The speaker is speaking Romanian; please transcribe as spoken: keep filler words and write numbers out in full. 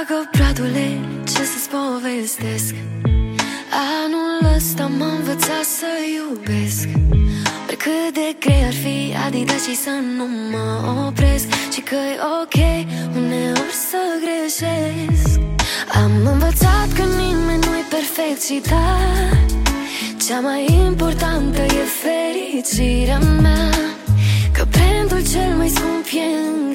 Dragă bratule, ce să-ți povestesc? Anul ăsta m-a învățat să iubesc. Oricât de greu ar fi, adică și să nu mă opresc. Și că-i ok uneori să greșesc. Am învățat că nimeni nu-i perfect și da, cea mai importantă e fericirea mea. Că brandul cel mai scump e în